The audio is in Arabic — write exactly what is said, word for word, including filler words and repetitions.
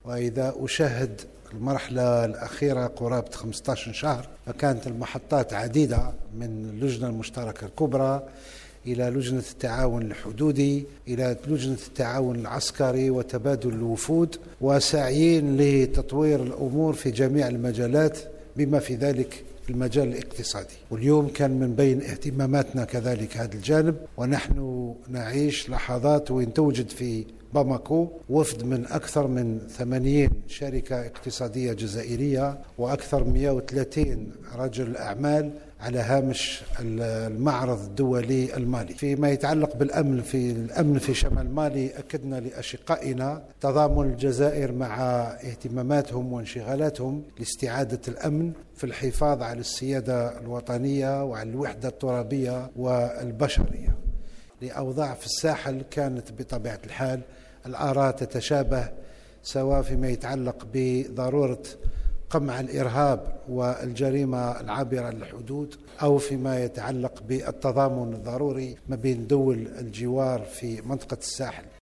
وإذا أشاهد المرحلة الأخيرة قرابة خمسة عشر شهر، فكانت المحطات عديدة، من اللجنة المشتركة الكبرى إلى لجنة التعاون الحدودي إلى لجنة التعاون العسكري وتبادل الوفود، وساعيين لتطوير الأمور في جميع المجالات بما في ذلك المجال الاقتصادي. واليوم كان من بين اهتماماتنا كذلك هذا الجانب، ونحن نعيش لحظات وين توجد في باماكو وفد من أكثر من ثمانين شركة اقتصادية جزائرية وأكثر من مئة وثلاثين رجل أعمال على هامش المعرض الدولي المالي. فيما يتعلق بالأمن في الأمن في شمال مالي، أكدنا لأشقائنا تضامن الجزائر مع اهتماماتهم وانشغالاتهم لاستعادة الأمن في الحفاظ على السيادة الوطنية وعلى الوحدة الترابية والبشرية. لأوضاع في الساحل كانت بطبيعة الحال الآراء تتشابه، سواء فيما يتعلق بضرورة قمع الإرهاب والجريمة العابرة للحدود، أو فيما يتعلق بالتضامن الضروري ما بين دول الجوار في منطقة الساحل.